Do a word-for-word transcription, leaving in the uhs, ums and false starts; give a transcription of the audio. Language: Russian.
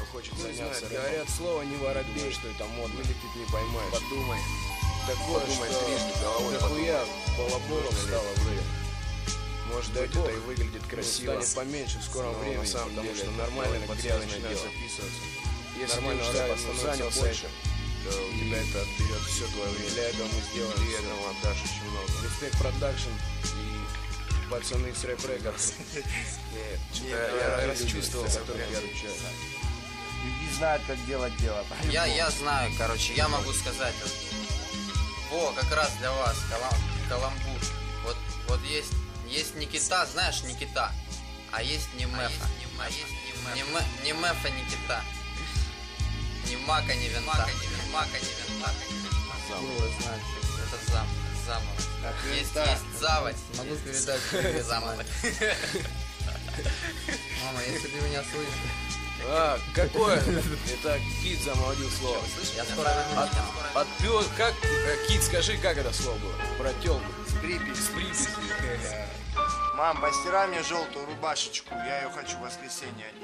хочет Не заняться знаю, рэпом. говорят, слово не воробей, Думаешь, что это модно, вылетит не поймаешь. подумай. Такое, Подумай что трижды, головой дохуя подумай. балаболов Нужно ли стало в рэпе. Может Дай быть, бог, это и выглядит красиво. станет поменьше в скором Но времени, на самом потому деле что это нормально под грязь грязное начинает дело. записываться. Если Нормального ты рэпа рэпа становится занялся больше, этим, то у тебя это отберет все твое время. Для этого мы сделаем Ты всё. этому отдашь очень много. Респект продакшн и пацаны с рэп рекордс. Нет, Нет, я, я я люди, расчувствовался, за которых прям. я отвечаю. Люди знают, как делать дело. Я, я знаю, короче, я могу сказать. Во, как раз для вас, калам, каламбур. Вот, вот есть, есть Никита, знаешь, Никита, а есть не Мефа. А есть не Мефа. Не Мефа, Никита. Ни Мака, ни Винта. Ни Мака, ни Винта. Замовы знать. Это зам, замовать. Как Есть, Винта. есть заводь. Могу есть передать привет, замовать. Мама, если ты меня слышишь. А, какое? Это Кит замолвил слово. Я скоро вернусь. От, от пёс, как, э, Кит, скажи, как это слово было? Про тёлку. С Припяти. С Припяти. Мам, постирай мне желтую рубашечку, я ее хочу в воскресенье одеть.